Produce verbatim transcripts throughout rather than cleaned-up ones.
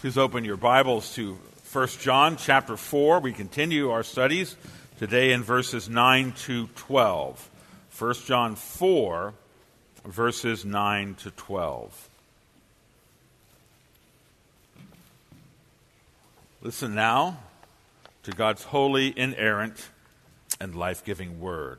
Please open your Bibles to First John chapter four. We continue our studies today in verses nine to twelve. First John four, verses nine to twelve. Listen now to God's holy, inerrant, and life-giving word.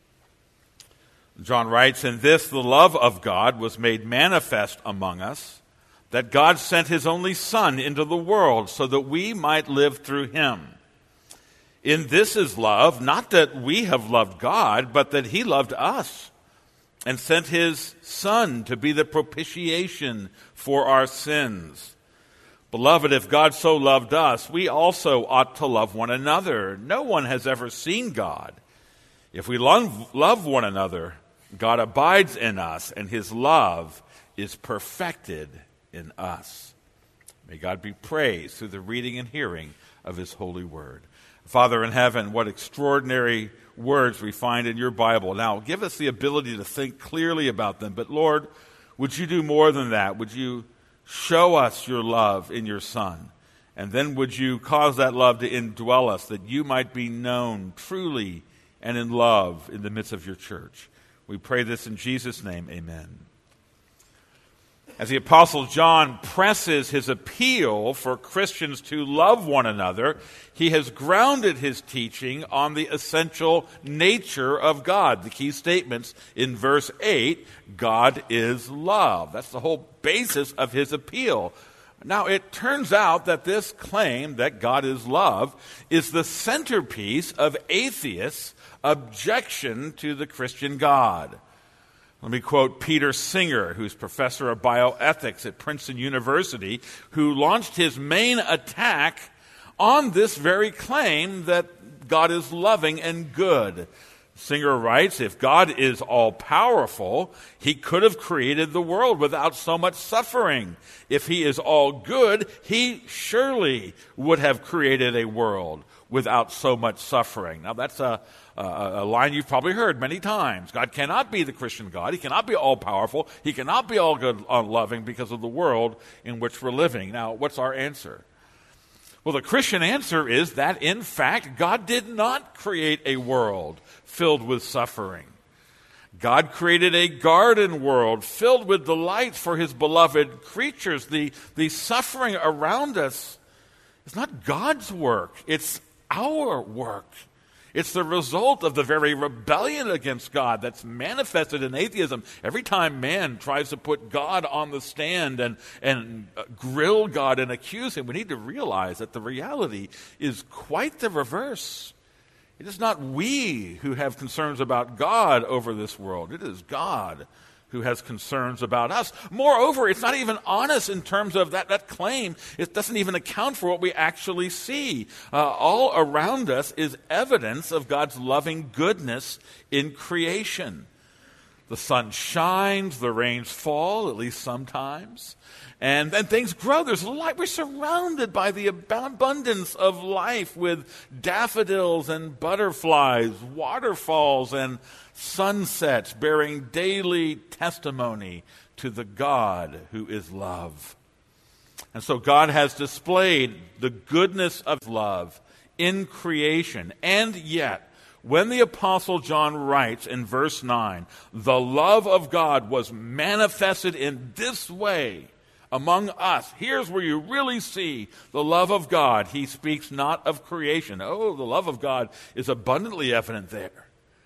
John writes, "In this the love of God was made manifest among us, that God sent his only Son into the world so that we might live through him. In this is love, not that we have loved God, but that he loved us and sent his Son to be the propitiation for our sins. Beloved, if God so loved us, we also ought to love one another. No one has ever seen God. If we love, love one another, God abides in us, and his love is perfected in us." May God be praised through the reading and hearing of his holy word. Father in heaven, what extraordinary words we find in your Bible. Now, give us the ability to think clearly about them. But Lord, would you do more than that? Would you show us your love in your Son? And then would you cause that love to indwell us, that you might be known truly and in love in the midst of your church. We pray this in Jesus' name, amen. As the Apostle John presses his appeal for Christians to love one another, he has grounded his teaching on the essential nature of God. The key statements in verse eight, God is love. That's the whole basis of his appeal. Now, it turns out that this claim that God is love is the centerpiece of atheists' objection to the Christian God. Let me quote Peter Singer, who's professor of bioethics at Princeton University, who launched his main attack on this very claim that God is loving and good. Singer writes, "If God is all-powerful, he could have created the world without so much suffering. If he is all good, he surely would have created a world without so much suffering." Now, that's a Uh, a line you've probably heard many times. God cannot be the Christian God. He cannot be all-powerful. He cannot be all-good, all-loving because of the world in which we're living. Now, what's our answer? Well, the Christian answer is that, in fact, God did not create a world filled with suffering. God created a garden world filled with delight for his beloved creatures. The, the suffering around us is not God's work. It's our work. It's the result of the very rebellion against God that's manifested in atheism. Every time man tries to put God on the stand and, and grill God and accuse him, we need to realize that the reality is quite the reverse. It is not we who have concerns about God over this world. It is God who has concerns about us. Moreover, it's not even honest in terms of that, that claim. It doesn't even account for what we actually see. Uh, all around us is evidence of God's loving goodness in creation. The sun shines, the rains fall, at least sometimes, and then things grow. There's light. We're surrounded by the abundance of life with daffodils and butterflies, waterfalls and sunsets bearing daily testimony to the God who is love. And so God has displayed the goodness of love in creation. And yet, when the Apostle John writes in verse nine, "The love of God was manifested in this way among us," here's where you really see the love of God. He speaks not of creation. Oh, the love of God is abundantly evident there.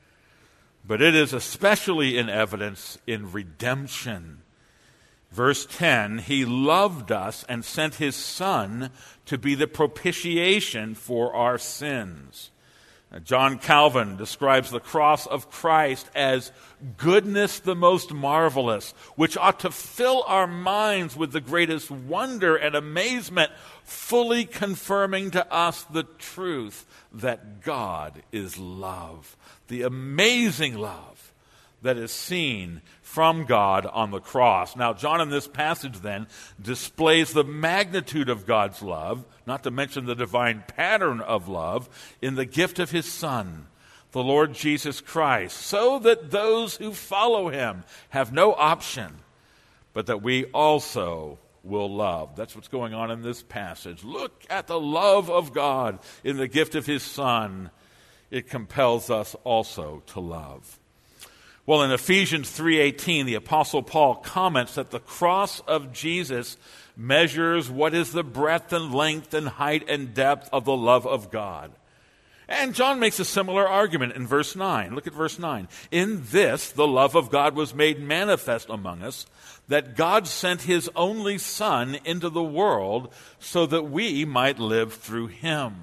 But it is especially in evidence in redemption. Verse ten, "He loved us and sent his Son to be the propitiation for our sins." John Calvin describes the cross of Christ as goodness the most marvelous, which ought to fill our minds with the greatest wonder and amazement, fully confirming to us the truth that God is love. The amazing love that is seen from God on the cross. Now, John in this passage then displays the magnitude of God's love, not to mention the divine pattern of love, in the gift of his Son, the Lord Jesus Christ, so that those who follow him have no option, but that we also will love. That's what's going on in this passage. Look at the love of God in the gift of his Son. It compels us also to love. Well, in Ephesians three eighteen, the Apostle Paul comments that the cross of Jesus measures what is the breadth and length and height and depth of the love of God. And John makes a similar argument in verse nine. Look at verse nine. In this, the love of God was made manifest among us, that God sent his only Son into the world so that we might live through him.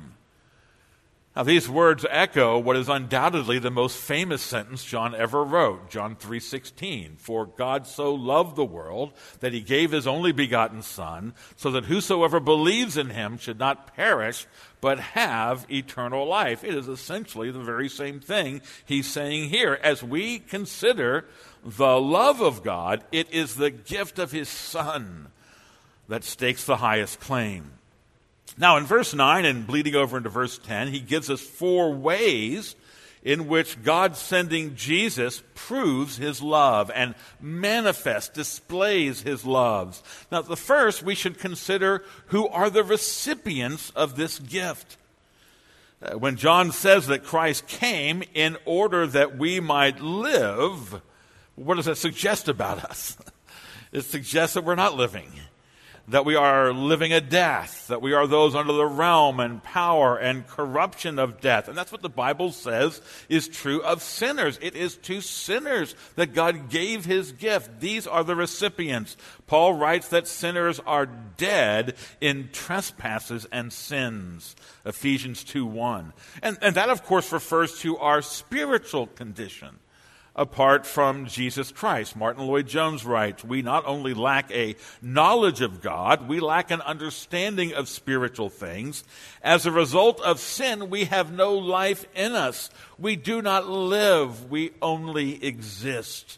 Now, these words echo what is undoubtedly the most famous sentence John ever wrote, John three sixteen. For God so loved the world that he gave his only begotten Son, so that whosoever believes in him should not perish, but have eternal life. It is essentially the very same thing he's saying here. As we consider the love of God, it is the gift of his Son that stakes the highest claim. Now, in verse nine and bleeding over into verse ten, he gives us four ways in which God sending Jesus proves his love and manifests, displays his loves. Now, the first, we should consider who are the recipients of this gift. Uh, when John says that Christ came in order that we might live, what does that suggest about us? It suggests that we're not living, that we are living a death, that we are those under the realm and power and corruption of death. And that's what the Bible says is true of sinners. It is to sinners that God gave his gift. These are the recipients. Paul writes that sinners are dead in trespasses and sins, Ephesians two one. And, and that, of course, refers to our spiritual condition. Apart from Jesus Christ. Martin Lloyd-Jones writes, we not only lack a knowledge of God, we lack an understanding of spiritual things. As a result of sin, we have no life in us. We do not live, we only exist.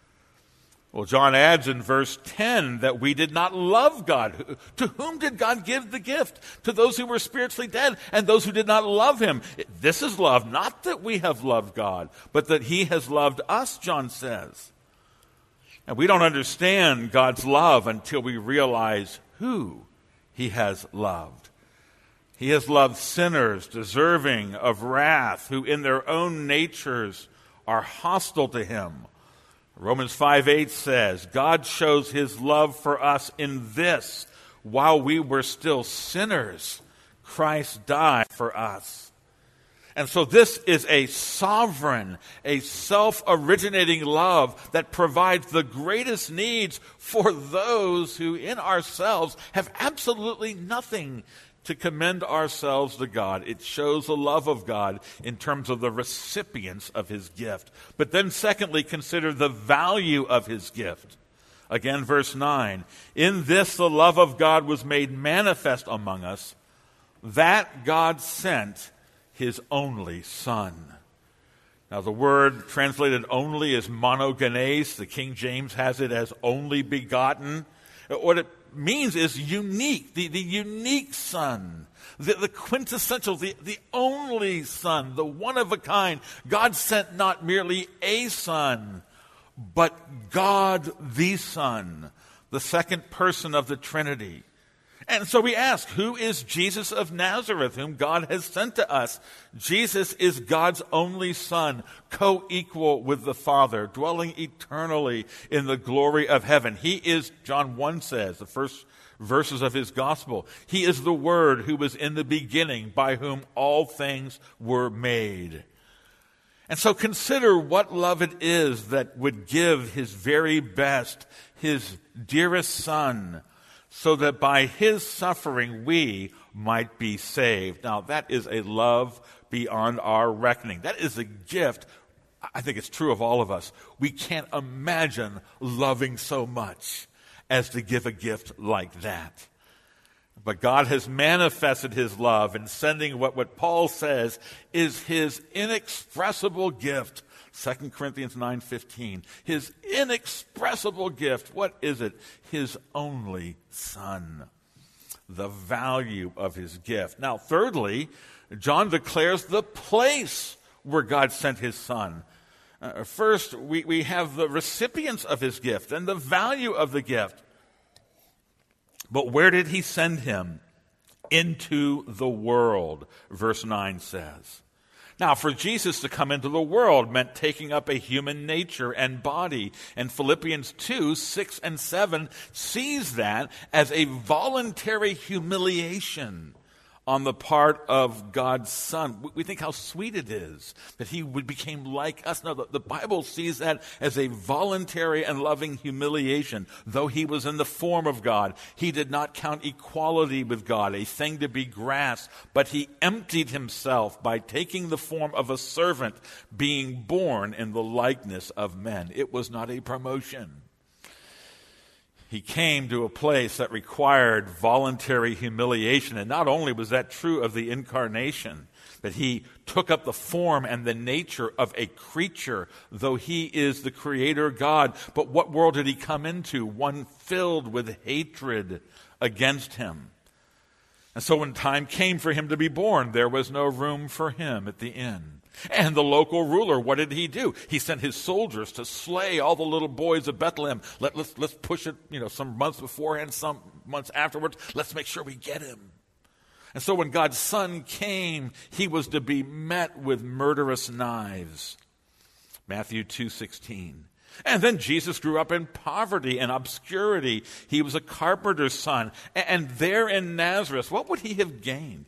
Well, John adds in verse ten that we did not love God. To whom did God give the gift? To those who were spiritually dead and those who did not love him. This is love, not that we have loved God, but that he has loved us, John says. And we don't understand God's love until we realize who he has loved. He has loved sinners deserving of wrath, who in their own natures are hostile to him. Romans five eight says, God shows his love for us in this: while we were still sinners, Christ died for us. And so this is a sovereign, a self-originating love that provides the greatest needs for those who in ourselves have absolutely nothing to commend ourselves to God. It shows the love of God in terms of the recipients of his gift. But then secondly, consider the value of his gift. Again, verse nine. In this the love of God was made manifest among us, that God sent his only Son. Now the word translated only is monogenes. The King James has it as only begotten. What it means is unique, the, the unique Son, the, the quintessential, the, the only Son, the one of a kind. God sent not merely a Son, but God the Son, the second person of the Trinity. And so we ask, who is Jesus of Nazareth, whom God has sent to us? Jesus is God's only Son, co-equal with the Father, dwelling eternally in the glory of heaven. He is, John one says, the first verses of his gospel, he is the Word who was in the beginning, by whom all things were made. And so consider what love it is that would give his very best, his dearest Son, so that by his suffering we might be saved. Now, that is a love beyond our reckoning. That is a gift. I think it's true of all of us. We can't imagine loving so much as to give a gift like that. But God has manifested his love in sending what, what Paul says is his inexpressible gift. Second Corinthians nine fifteen. His inexpressible gift. What is it? His only Son. The value of his gift. Now, thirdly, John declares the place where God sent his Son. Uh, first, we, we have the recipients of his gift and the value of the gift. But where did he send him? Into the world, verse nine says. Now, for Jesus to come into the world meant taking up a human nature and body. And Philippians two, six and seven sees that as a voluntary humiliation on the part of God's Son. We think how sweet it is that he would became like us. No, the, the Bible sees that as a voluntary and loving humiliation. Though he was in the form of God, he did not count equality with God a thing to be grasped, but he emptied himself by taking the form of a servant, being born in the likeness of men. It was not a promotion. He came to a place that required voluntary humiliation. And not only was that true of the incarnation, that he took up the form and the nature of a creature, though he is the creator God. But what world did he come into? One filled with hatred against him. And so when time came for him to be born, there was no room for him at the inn. And the local ruler, what did he do? He sent his soldiers to slay all the little boys of Bethlehem. Let, let's, let's push it, you know, some months beforehand, some months afterwards. Let's make sure we get him. And so when God's Son came, he was to be met with murderous knives. Matthew two sixteen. And then Jesus grew up in poverty and obscurity. He was a carpenter's son. And there in Nazareth, what would he have gained?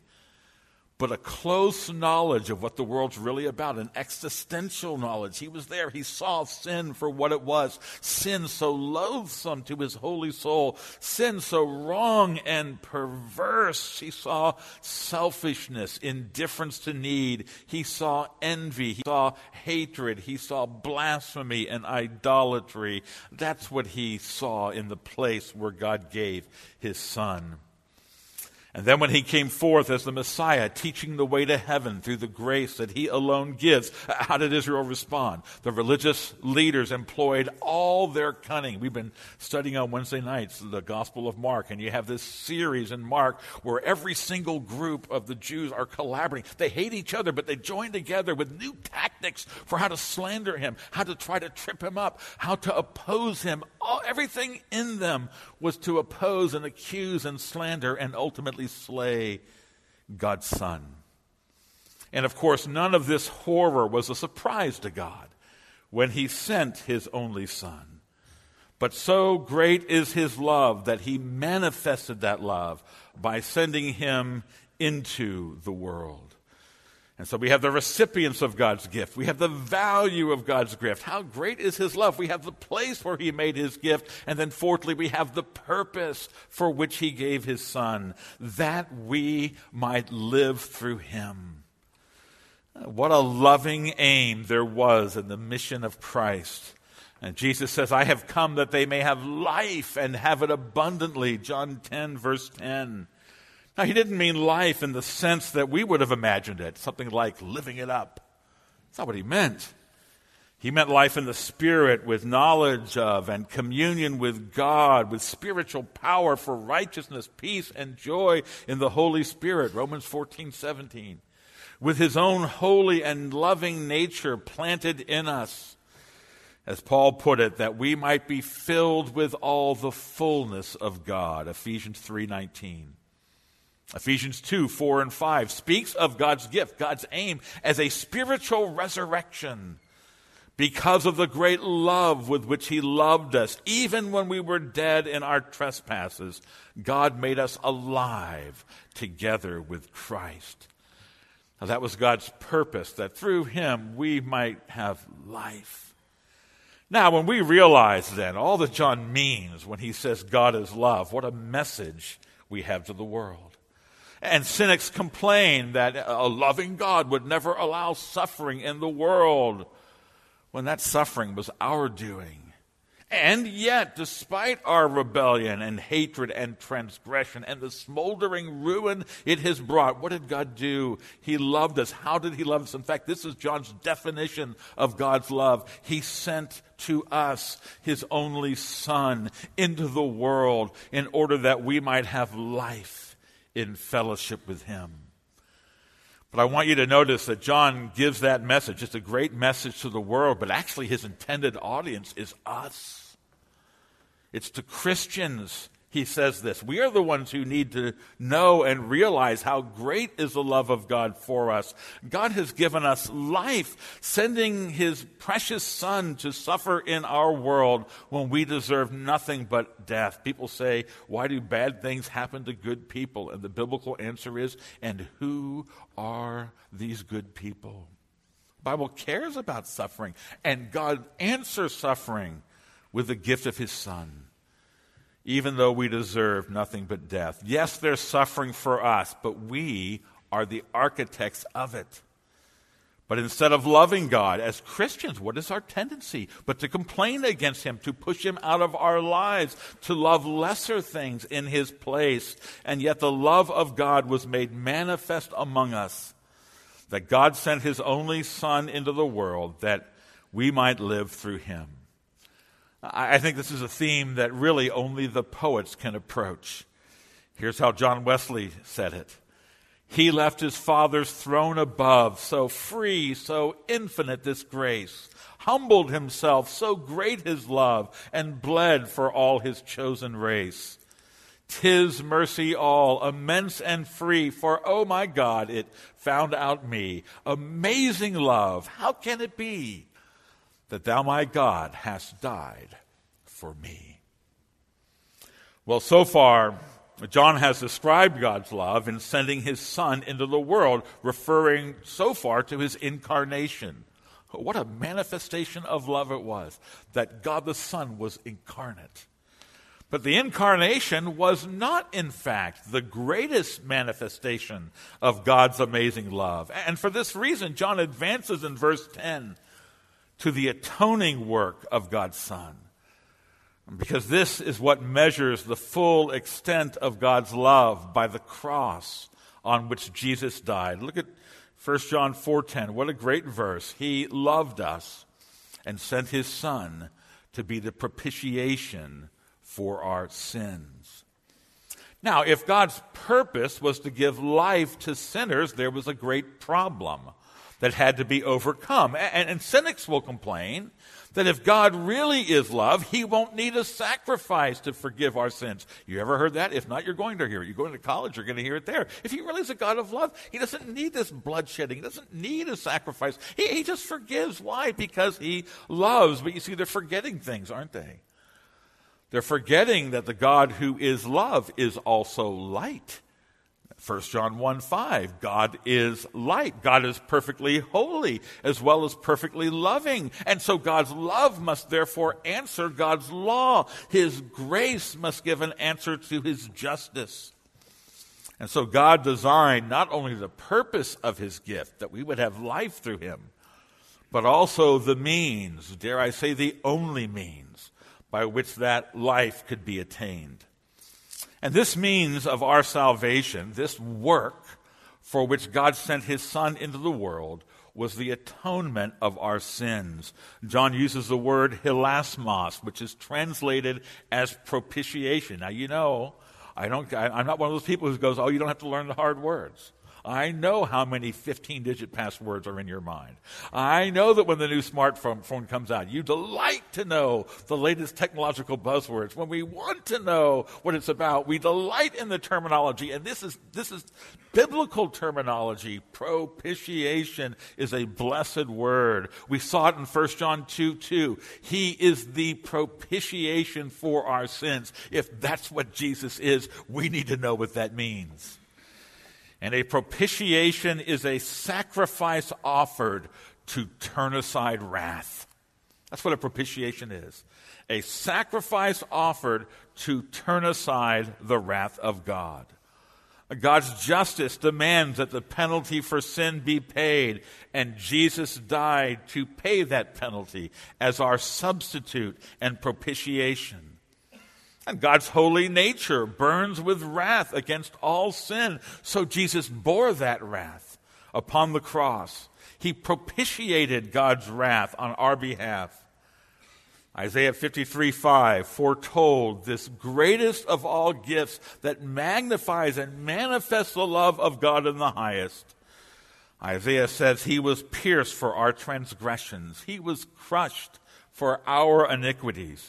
But a close knowledge of what the world's really about, an existential knowledge. He was there. He saw sin for what it was. Sin so loathsome to his holy soul. Sin so wrong and perverse. He saw selfishness, indifference to need. He saw envy. He saw hatred. He saw blasphemy and idolatry. That's what he saw in the place where God gave his Son. And then when he came forth as the Messiah, teaching the way to heaven through the grace that he alone gives, how did Israel respond? The religious leaders employed all their cunning. We've been studying on Wednesday nights the Gospel of Mark, and you have this series in Mark where every single group of the Jews are collaborating. They hate each other, but they join together with new tactics for how to slander him, how to try to trip him up, how to oppose him. All, everything in them was to oppose and accuse and slander and ultimately slay God's Son. And of course, none of this horror was a surprise to God when he sent his only Son. But so great is his love that he manifested that love by sending him into the world. And so we have the recipients of God's gift. We have the value of God's gift. How great is his love? We have the place where he made his gift. And then fourthly, we have the purpose for which he gave his Son, that we might live through him. What a loving aim there was in the mission of Christ. And Jesus says, I have come that they may have life and have it abundantly. John ten, verse ten. Now, he didn't mean life in the sense that we would have imagined it, something like living it up. That's not what he meant. He meant life in the Spirit with knowledge of and communion with God, with spiritual power for righteousness, peace, and joy in the Holy Spirit, Romans fourteen, seventeen. With his own holy and loving nature planted in us, as Paul put it, that we might be filled with all the fullness of God, Ephesians three nineteen. Ephesians two, four, and five speaks of God's gift, God's aim, as a spiritual resurrection because of the great love with which he loved us. Even when we were dead in our trespasses, God made us alive together with Christ. Now, that was God's purpose, that through him we might have life. Now, when we realize then all that John means when he says God is love, what a message we have to the world. And cynics complain that a loving God would never allow suffering in the world, when that suffering was our doing. And yet, despite our rebellion and hatred and transgression and the smoldering ruin it has brought, what did God do? He loved us. How did he love us? In fact, this is John's definition of God's love. He sent to us his only Son into the world in order that we might have life in fellowship with him. But I want you to notice that John gives that message. It's a great message to the world, but actually his intended audience is us. It's to Christians he says this. We are the ones who need to know and realize how great is the love of God for us. God has given us life, sending his precious Son to suffer in our world when we deserve nothing but death. People say, why do bad things happen to good people? And the biblical answer is, and who are these good people? The Bible cares about suffering, and God answers suffering with the gift of his Son, even though we deserve nothing but death. Yes, there's suffering for us, but we are the architects of it. But instead of loving God as Christians, what is our tendency? But to complain against him, to push him out of our lives, to love lesser things in his place. And yet the love of God was made manifest among us, that God sent his only Son into the world that we might live through him. I think this is a theme that really only the poets can approach. Here's how John Wesley said it. He left his Father's throne above, so free, so infinite this grace, humbled himself, so great his love, and bled for all his chosen race. 'Tis mercy all, immense and free, for, oh my God, it found out me. Amazing love, how can it be that thou, my God, hast died for me? Well, so far, John has described God's love in sending his Son into the world, referring so far to his incarnation. What a manifestation of love it was, that God the Son was incarnate. But the incarnation was not, in fact, the greatest manifestation of God's amazing love. And for this reason, John advances in verse ten to the atoning work of God's Son, because this is what measures the full extent of God's love by the cross on which Jesus died. Look at First John four ten. What a great verse. He loved us and sent his Son to be the propitiation for our sins. Now, if God's purpose was to give life to sinners, there was a great problem that had to be overcome. And, and cynics will complain that if God really is love, he won't need a sacrifice to forgive our sins. You ever heard that? If not, you're going to hear it. You're going to college, you're going to hear it there. If he really is a God of love, he doesn't need this bloodshedding. He doesn't need a sacrifice. He, he just forgives. Why? Because he loves. But you see, they're forgetting things, aren't they? They're forgetting that the God who is love is also light. First John one five, God is light. God is perfectly holy as well as perfectly loving. And so God's love must therefore answer God's law. His grace must give an answer to his justice. And so God designed not only the purpose of his gift, that we would have life through him, but also the means, dare I say the only means, by which that life could be attained. And this means of our salvation, this work for which God sent his Son into the world, was the atonement of our sins. John uses the word hilasmos, which is translated as propitiation. Now, you know, I don't, I, I'm not one of those people who goes, oh, you don't have to learn the hard words. I know how many fifteen-digit passwords are in your mind. I know that when the new smartphone phone comes out, you delight to know the latest technological buzzwords. When we want to know what it's about, we delight in the terminology. And this is this is biblical terminology. Propitiation is a blessed word. We saw it in First John two two. He is the propitiation for our sins. If that's what Jesus is, we need to know what that means. And a propitiation is a sacrifice offered to turn aside wrath. That's what a propitiation is. A sacrifice offered to turn aside the wrath of God. God's justice demands that the penalty for sin be paid, and Jesus died to pay that penalty as our substitute and propitiation. And God's holy nature burns with wrath against all sin. So Jesus bore that wrath upon the cross. He propitiated God's wrath on our behalf. Isaiah fifty-three five foretold this greatest of all gifts that magnifies and manifests the love of God in the highest. Isaiah says he was pierced for our transgressions. He was crushed for our iniquities.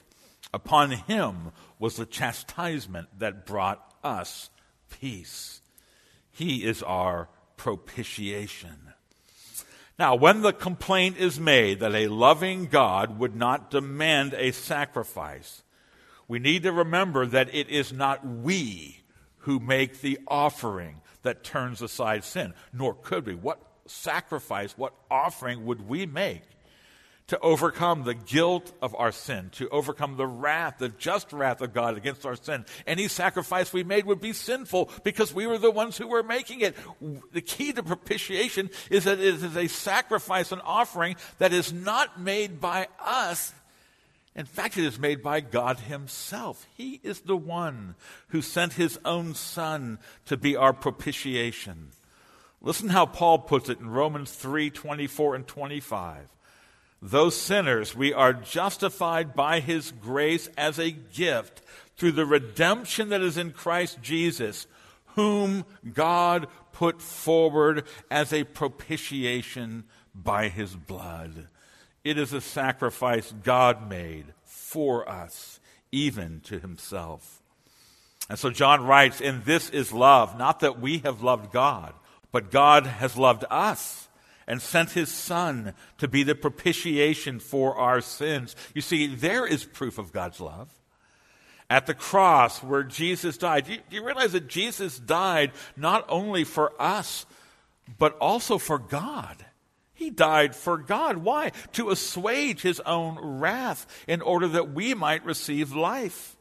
Upon him was the chastisement that brought us peace. He is our propitiation. Now, when the complaint is made that a loving God would not demand a sacrifice, we need to remember that it is not we who make the offering that turns aside sin, nor could we. What sacrifice, what offering would we make to overcome the guilt of our sin, to overcome the wrath, the just wrath of God against our sin? Any sacrifice we made would be sinful because we were the ones who were making it. The key to propitiation is that it is a sacrifice, an offering that is not made by us. In fact, it is made by God himself. He is the one who sent his own Son to be our propitiation. Listen how Paul puts it in Romans three, twenty-four and twenty-five. Though sinners, we are justified by his grace as a gift through the redemption that is in Christ Jesus, whom God put forward as a propitiation by his blood. It is a sacrifice God made for us, even to himself. And so John writes, and this is love, not that we have loved God, but God has loved us and sent his Son to be the propitiation for our sins. You see, there is proof of God's love. At the cross where Jesus died, do you, do you realize that Jesus died not only for us, but also for God? He died for God. Why? To assuage his own wrath in order that we might receive life.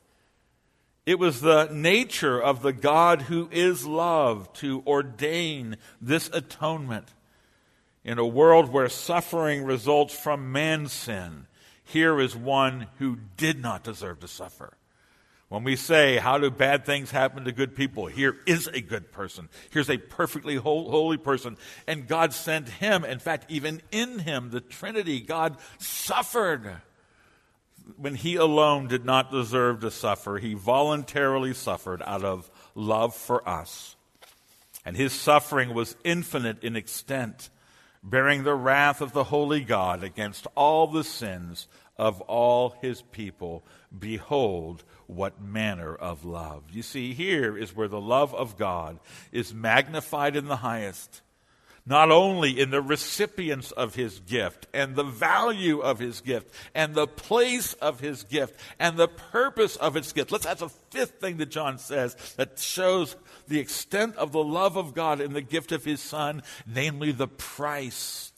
It was the nature of the God who is love to ordain this atonement. In a world where suffering results from man's sin, here is one who did not deserve to suffer. When we say, how do bad things happen to good people? Here is a good person. Here's a perfectly holy person. And God sent him. In fact, even in him, the Trinity, God suffered. When he alone did not deserve to suffer, he voluntarily suffered out of love for us. And his suffering was infinite in extent, bearing the wrath of the holy God against all the sins of all his people. Behold, what manner of love. You see, here is where the love of God is magnified in the highest. Not only in the recipients of his gift and the value of his gift and the place of his gift and the purpose of its gift. Let's, that's a fifth thing that John says that shows the extent of the love of God in the gift of his Son, namely the price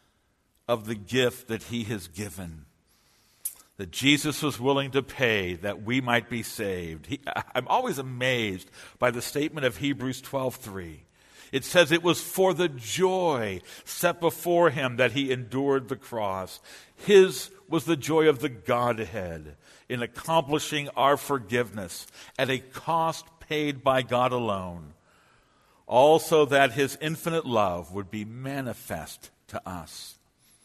of the gift that he has given. That Jesus was willing to pay that we might be saved. He, I'm always amazed by the statement of Hebrews twelve three. It says it was for the joy set before him that he endured the cross. His was the joy of the Godhead in accomplishing our forgiveness at a cost paid by God alone. Also that his infinite love would be manifest to us.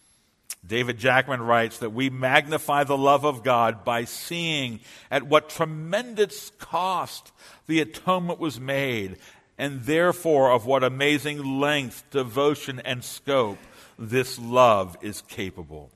David Jackman writes that we magnify the love of God by seeing at what tremendous cost the atonement was made, and therefore of what amazing length, devotion, and scope this love is capable.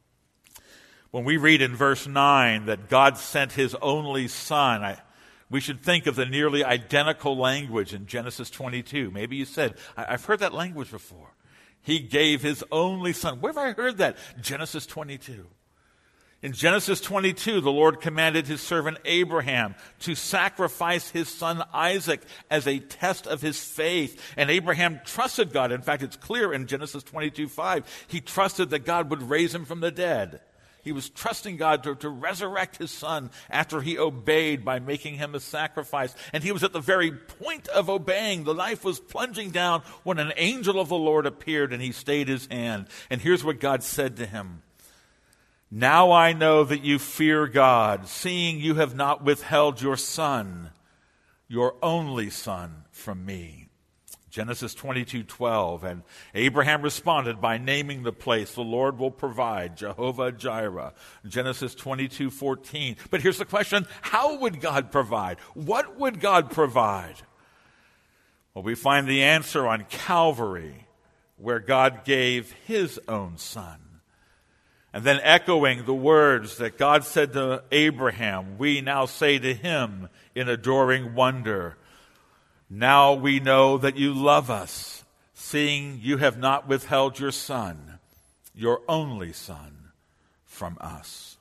When we read in verse nine that God sent his only Son, I, we should think of the nearly identical language in Genesis twenty-two. Maybe you said, I've heard that language before. He gave his only Son. Where have I heard that? Genesis twenty-two. In Genesis twenty-two, the Lord commanded his servant Abraham to sacrifice his son Isaac as a test of his faith. And Abraham trusted God. In fact, it's clear in Genesis twenty-two five, he trusted that God would raise him from the dead. He was trusting God to, to resurrect his son after he obeyed by making him a sacrifice. And he was at the very point of obeying. The knife was plunging down when an angel of the Lord appeared and he stayed his hand. And here's what God said to him. Now I know that you fear God, seeing you have not withheld your son, your only son, from me. Genesis twenty-two twelve, and Abraham responded by naming the place, the Lord will provide, Jehovah Jireh. Genesis twenty-two fourteen. But here's the question, how would God provide? What would God provide? Well, we find the answer on Calvary, where God gave his own son. And then echoing the words that God said to Abraham, we now say to him in adoring wonder, now we know that you love us, seeing you have not withheld your son, your only son, from us.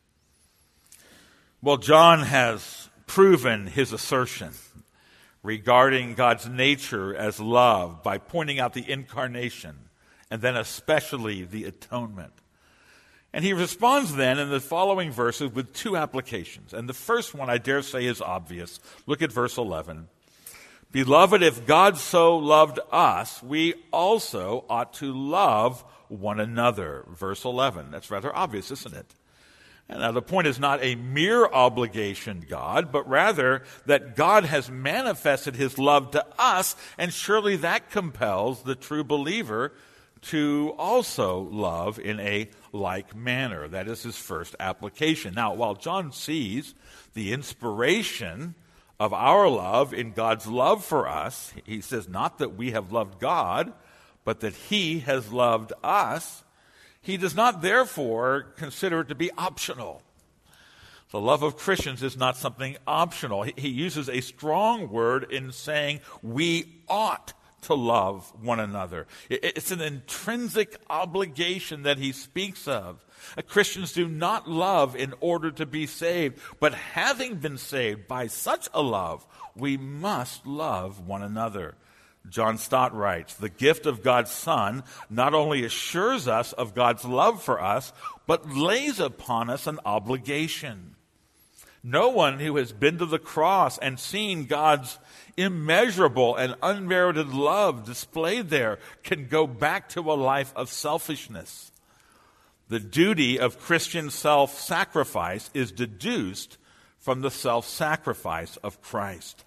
Well, John has proven his assertion regarding God's nature as love by pointing out the incarnation and then especially the atonement. And he responds then in the following verses with two applications. And the first one, I dare say, is obvious. Look at verse eleven. Beloved, if God so loved us, we also ought to love one another. Verse eleven. That's rather obvious, isn't it? And now the point is not a mere obligation, God, but rather that God has manifested his love to us, and surely that compels the true believer to also love in a like manner. That is his first application. Now, while John sees the inspiration of our love in God's love for us, he says not that we have loved God, but that he has loved us. He does not therefore consider it to be optional. The love of Christians is not something optional. He uses a strong word in saying we ought to love one another. It's an intrinsic obligation that he speaks of. Christians do not love in order to be saved, but having been saved by such a love, we must love one another. John Stott writes, the gift of God's Son not only assures us of God's love for us, but lays upon us an obligation. No one who has been to the cross and seen God's immeasurable and unmerited love displayed there can go back to a life of selfishness. The duty of Christian self-sacrifice is deduced from the self-sacrifice of Christ.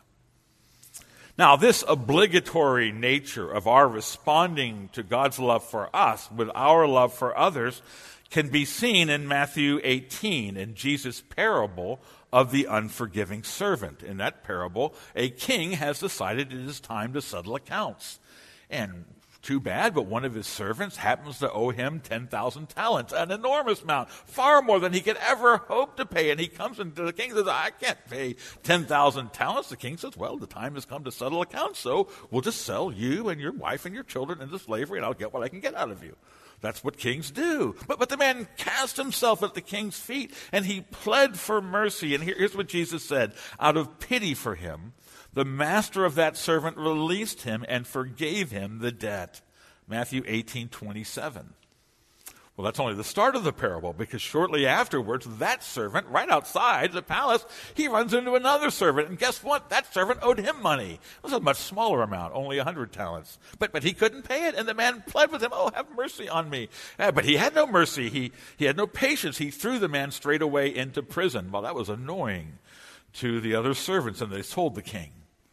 Now, this obligatory nature of our responding to God's love for us with our love for others can be seen in Matthew eighteen, in Jesus' parable of the unforgiving servant. In that parable, a king has decided it is time to settle accounts. And too bad, but one of his servants happens to owe him ten thousand talents, an enormous amount, far more than he could ever hope to pay. And he comes into the king and says, I can't pay ten thousand talents. The king says, well, the time has come to settle accounts, so we'll just sell you and your wife and your children into slavery, and I'll get what I can get out of you. That's what kings do. But, but the man cast himself at the king's feet, and he pled for mercy. And here, here's what Jesus said. Out of pity for him, the master of that servant released him and forgave him the debt. Matthew eighteen twenty-seven. Well, that's only the start of the parable, because shortly afterwards, that servant, right outside the palace, he runs into another servant. And guess what? That servant owed him money. It was a much smaller amount, only a hundred talents. But but he couldn't pay it, and the man pled with him, oh, have mercy on me. Uh, but he had no mercy. He, he had no patience. He threw the man straight away into prison. Well, that was annoying to the other servants, and they told the king.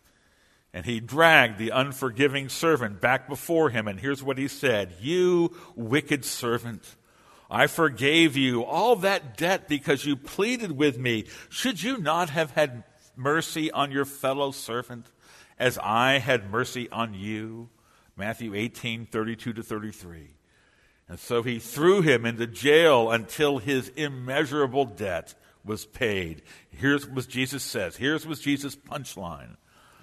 And he dragged the unforgiving servant back before him. And here's what he said. You wicked servant, I forgave you all that debt because you pleaded with me. Should you not have had mercy on your fellow servant as I had mercy on you? Matthew eighteen thirty-two to thirty-three. And so he threw him into jail until his immeasurable debt was paid. Here's what Jesus says. Here's what Jesus' punchline.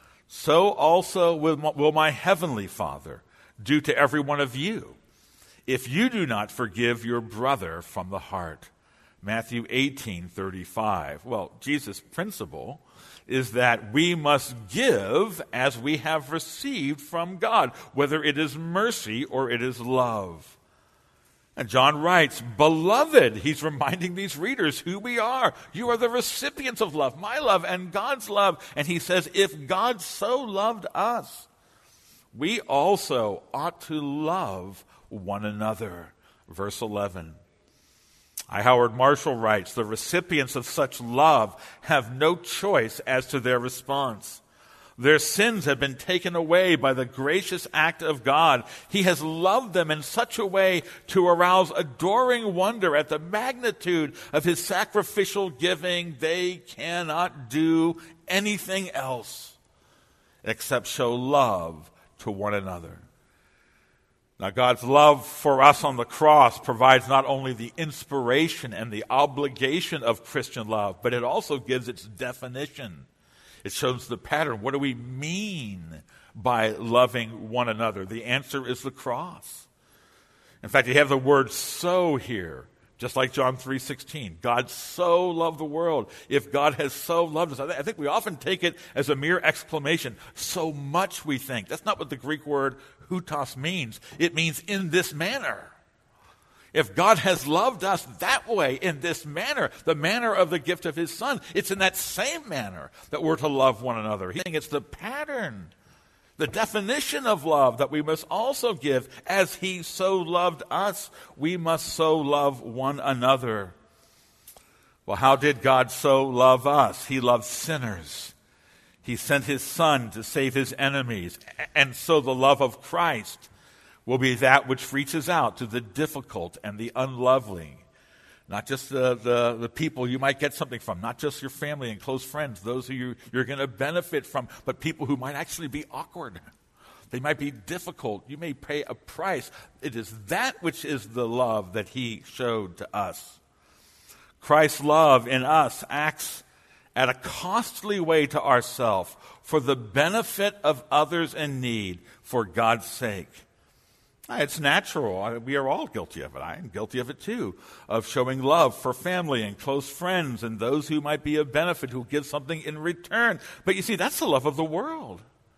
So also will my heavenly Father do to every one of you, if you do not forgive your brother from the heart. Matthew eighteen thirty-five. Well, Jesus' principle is that we must give as we have received from God, whether it is mercy or it is love. And John writes, beloved, he's reminding these readers who we are. You are the recipients of love, my love and God's love. And he says, if God so loved us, we also ought to love one another. Verse eleven. I. Howard Marshall writes, the recipients of such love have no choice as to their response. Their sins have been taken away by the gracious act of God. He has loved them in such a way to arouse adoring wonder at the magnitude of his sacrificial giving. They cannot do anything else except show love to one another. Now, God's love for us on the cross provides not only the inspiration and the obligation of Christian love, but it also gives its definition. It shows the pattern. What do we mean by loving one another? The answer is the cross. In fact, you have the word "so" here, just like John three sixteen. God so loved the world. If God has so loved us, I think we often take it as a mere exclamation. So much, we think. That's not what the Greek word hutos means. It means in this manner. If God has loved us that way, in this manner, the manner of the gift of his Son, it's in that same manner that we're to love one another. He's saying it's the pattern, the definition of love that we must also give. As he so loved us, we must so love one another. Well, how did God so love us? He loved sinners. He sent his Son to save his enemies. And so the love of Christ will be that which reaches out to the difficult and the unlovely. Not just the, the, the people you might get something from, not just your family and close friends, those who you, you're going to benefit from, but people who might actually be awkward. They might be difficult. You may pay a price. It is that which is the love that he showed to us. Christ's love in us acts at a costly way to ourselves for the benefit of others in need for God's sake. It's natural. We are all guilty of it. I am guilty of it too, of showing love for family and close friends and those who might be of benefit, who give something in return. But you see, that's the love of the world.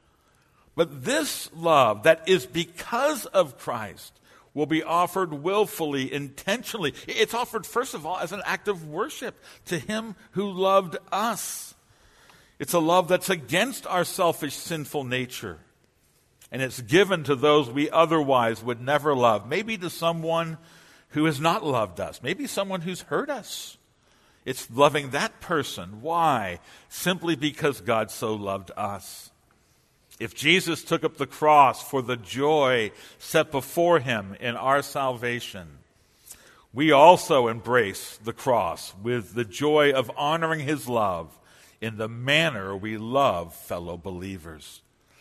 But this love that is because of Christ will be offered willfully, intentionally. It's offered, first of all, as an act of worship to him who loved us. It's a love that's against our selfish, sinful nature. And it's given to those we otherwise would never love. Maybe to someone who has not loved us. Maybe someone who's hurt us. It's loving that person. Why? Simply because God so loved us. If Jesus took up the cross for the joy set before him in our salvation, we also embrace the cross with the joy of honoring his love in the manner we love fellow believers.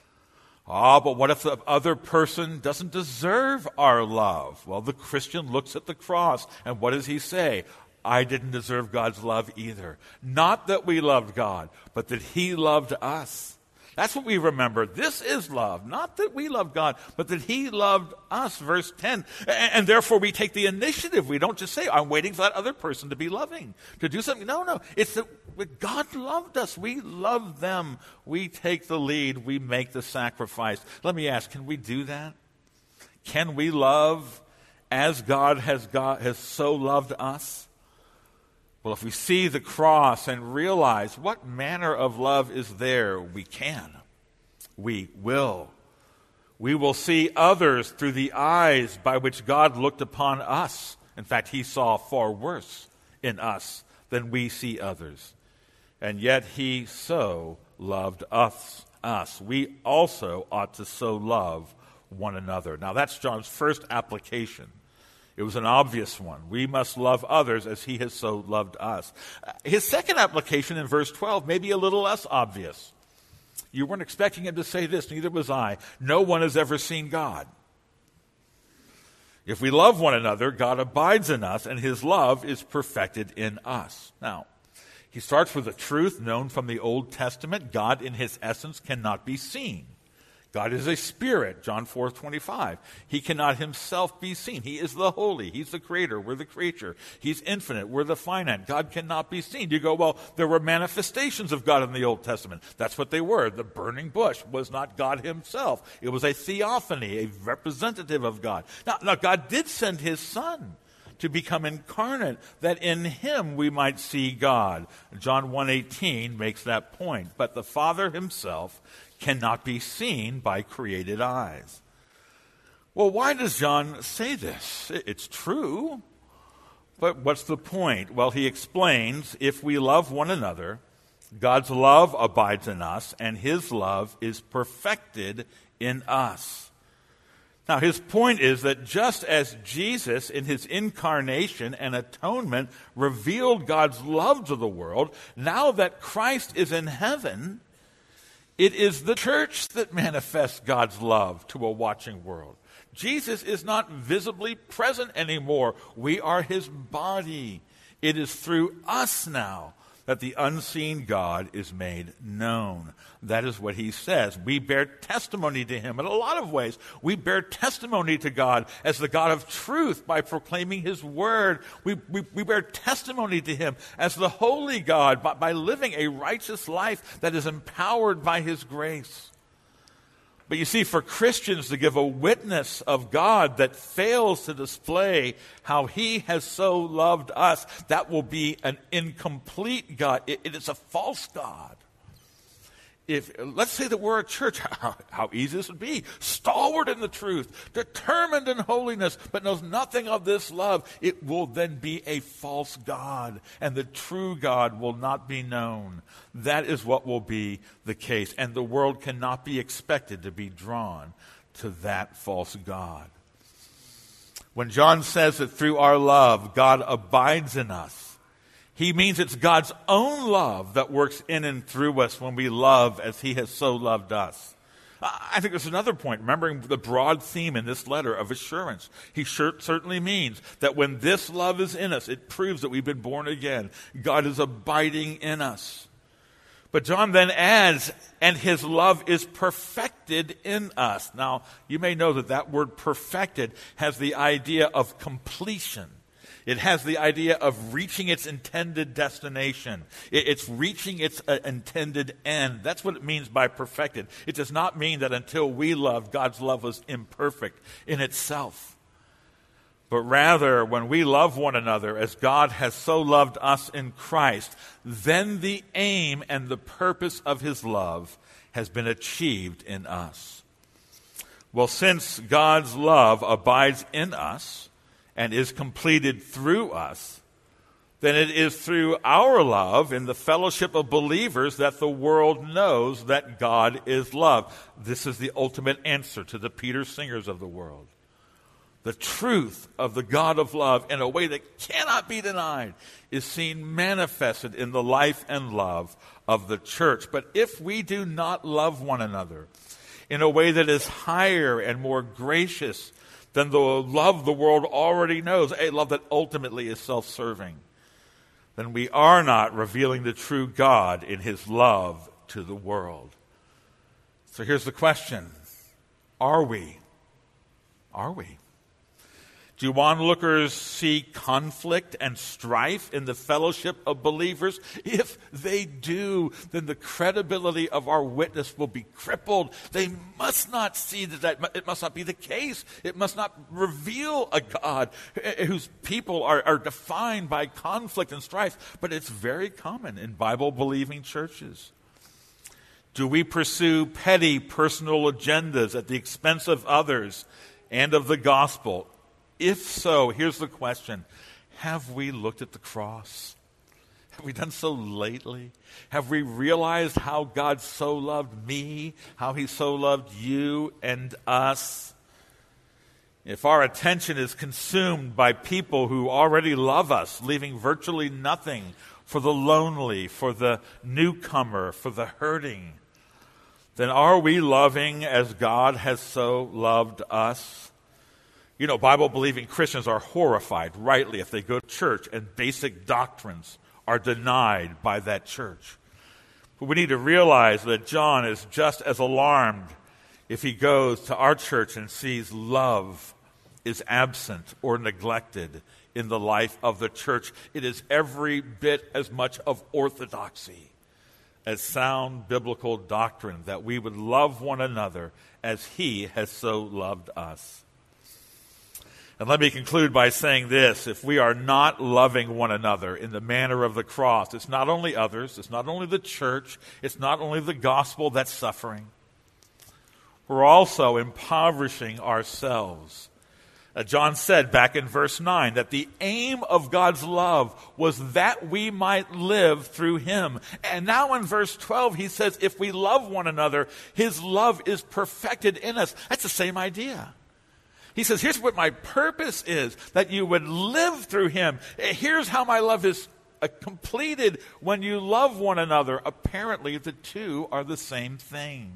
Ah, but what if the other person doesn't deserve our love? Well, the Christian looks at the cross, and what does he say? I didn't deserve God's love either. Not that we loved God, but that he loved us. That's what we remember. This is love. Not that we loved God, but that he loved us. Verse ten. And, and therefore we take the initiative. We don't just say, I'm waiting for that other person to be loving, to do something. No, no. It's that God loved us. We love them. We take the lead. We make the sacrifice. Let me ask, can we do that? Can we love as God has, God has so loved us? Well, if we see the cross and realize what manner of love is there, we can. We will. We will see others through the eyes by which God looked upon us. In fact, he saw far worse in us than we see others. And yet he so loved us. us. We also ought to so love one another. Now, that's John's first application. It was an obvious one. We must love others as he has so loved us. His second application in verse twelve may be a little less obvious. You weren't expecting him to say this, neither was I. No one has ever seen God. If we love one another, God abides in us, and his love is perfected in us. Now, he starts with a truth known from the Old Testament. God in his essence cannot be seen. God is a spirit, John four twenty-five. He cannot himself be seen. He is the holy. He's the creator. We're the creature. He's infinite. We're the finite. God cannot be seen. You go, well, there were manifestations of God in the Old Testament. That's what they were. The burning bush was not God himself. It was a theophany, a representative of God. Now, now God did send his Son to become incarnate, that in him we might see God. John one eighteen makes that point. But the Father himself cannot be seen by created eyes. Well, why does John say this? It's true, but what's the point? Well, he explains, if we love one another, God's love abides in us, and his love is perfected in us. Now, his point is that just as Jesus, in his incarnation and atonement, revealed God's love to the world, now that Christ is in heaven, It is the church that manifests God's love to a watching world. Jesus is not visibly present anymore. We are his body. It is through us now that the unseen God is made known. That is what he says. We bear testimony to him in a lot of ways. We bear testimony to God as the God of truth by proclaiming his word. We, we, we bear testimony to him as the holy God by, by living a righteous life that is empowered by his grace. But you see, for Christians to give a witness of God that fails to display how he has so loved us, that will be an incomplete God. It, it is a false God. If, let's say that we're a church, how, how easy this would be. Stalwart in the truth, determined in holiness, but knows nothing of this love. It will then be a false God, and the true God will not be known. That is what will be the case, and the world cannot be expected to be drawn to that false God. When John says that through our love, God abides in us, he means it's God's own love that works in and through us when we love as he has so loved us. I think there's another point, remembering the broad theme in this letter of assurance. He sure, certainly means that when this love is in us, it proves that we've been born again. God is abiding in us. But John then adds, and his love is perfected in us. Now, you may know that that word perfected has the idea of completion. It has the idea of reaching its intended destination. It's reaching its uh, intended end. That's what it means by perfected. It does not mean that until we loved, God's love was imperfect in itself. But rather, when we love one another as God has so loved us in Christ, then the aim and the purpose of his love has been achieved in us. Well, since God's love abides in us, and is completed through us, then it is through our love in the fellowship of believers that the world knows that God is love. This is the ultimate answer to the Peter Singers of the world. The truth of the God of love in a way that cannot be denied is seen manifested in the life and love of the church. But if we do not love one another in a way that is higher and more gracious than the love the world already knows, a love that ultimately is self-serving, then we are not revealing the true God in his love to the world. So here's the question. Are we? Are we? Do onlookers see conflict and strife in the fellowship of believers? If they do, then the credibility of our witness will be crippled. They must not see that, that it must not be the case. It must not reveal a God whose people are, are defined by conflict and strife. But it's very common in Bible-believing churches. Do we pursue petty personal agendas at the expense of others and of the gospel? If so, here's the question. Have we looked at the cross? Have we done so lately? Have we realized how God so loved me, how he so loved you and us? If our attention is consumed by people who already love us, leaving virtually nothing for the lonely, for the newcomer, for the hurting, then are we loving as God has so loved us? You know, Bible-believing Christians are horrified, rightly, if they go to church and basic doctrines are denied by that church. But we need to realize that John is just as alarmed if he goes to our church and sees love is absent or neglected in the life of the church. It is every bit as much of orthodoxy as sound biblical doctrine that we would love one another as he has so loved us. And let me conclude by saying this. If we are not loving one another in the manner of the cross, it's not only others, it's not only the church, it's not only the gospel that's suffering. We're also impoverishing ourselves. Uh, John said back in verse nine that the aim of God's love was that we might live through him. And now in verse twelve he says if we love one another, his love is perfected in us. That's the same idea. He says, here's what my purpose is, that you would live through him. Here's how my love is uh, completed when you love one another. Apparently, the two are the same thing.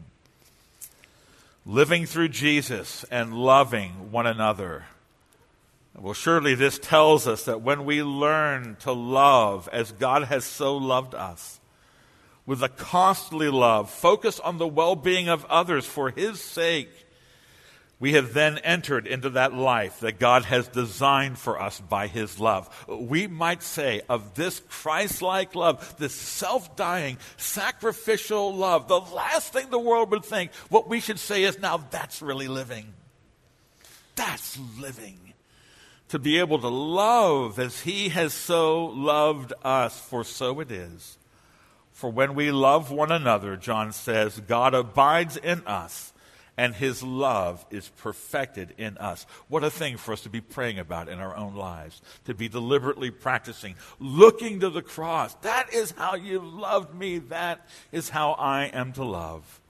Living through Jesus and loving one another. Well, surely this tells us that when we learn to love as God has so loved us, with a costly love, focused on the well-being of others for His sake, we have then entered into that life that God has designed for us by His love. We might say of this Christ-like love, this self-dying, sacrificial love, the last thing the world would think, what we should say is, now that's really living. That's living. To be able to love as He has so loved us, for so it is. For when we love one another, John says, God abides in us, and His love is perfected in us. What a thing for us to be praying about in our own lives, to be deliberately practicing, looking to the cross. That is how you loved me. That is how I am to love.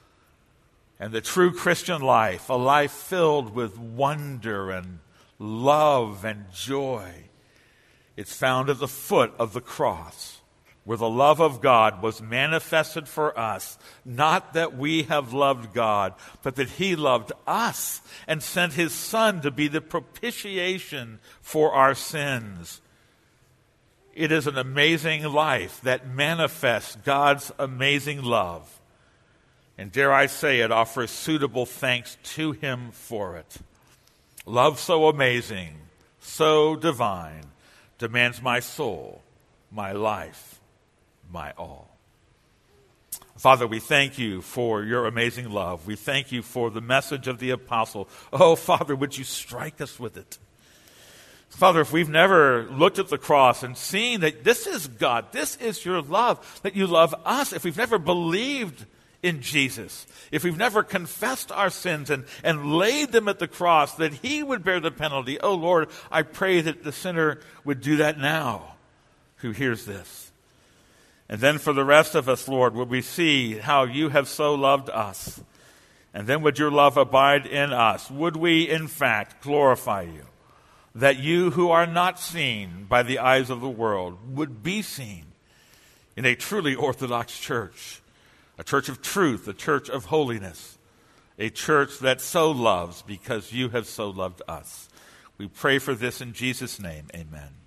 And the true Christian life, a life filled with wonder and love and joy, it's found at the foot of the cross, where the love of God was manifested for us, not that we have loved God, but that He loved us and sent His Son to be the propitiation for our sins. It is an amazing life that manifests God's amazing love. And dare I say it, offers suitable thanks to Him for it. Love so amazing, so divine, demands my soul, my life, my all. Father, we thank You for Your amazing love. We thank You for the message of the apostle. Oh, Father, would You strike us with it? Father, if we've never looked at the cross and seen that this is God, this is Your love, that You love us, if we've never believed in Jesus, if we've never confessed our sins and, and laid them at the cross, that He would bear the penalty, oh Lord, I pray that the sinner would do that now who hears this. And then for the rest of us, Lord, would we see how You have so loved us? And then would Your love abide in us? Would we, in fact, glorify You? That You who are not seen by the eyes of the world would be seen in a truly orthodox church, a church of truth, a church of holiness, a church that so loves because You have so loved us. We pray for this in Jesus' name. Amen.